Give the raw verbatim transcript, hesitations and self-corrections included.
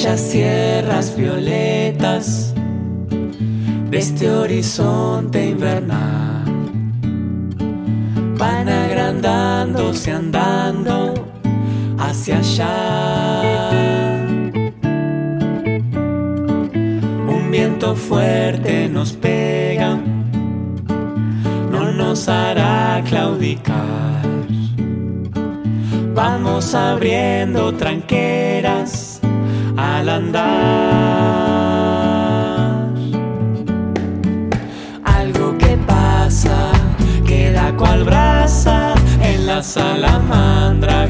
bellas sierras violetas de este horizonte invernal van agrandándose andando hacia allá. Un viento fuerte nos pega, no nos hará claudicar. Vamos abriendo tranqueras al andar. Algo que pasa, queda cual brasa en la salamandra.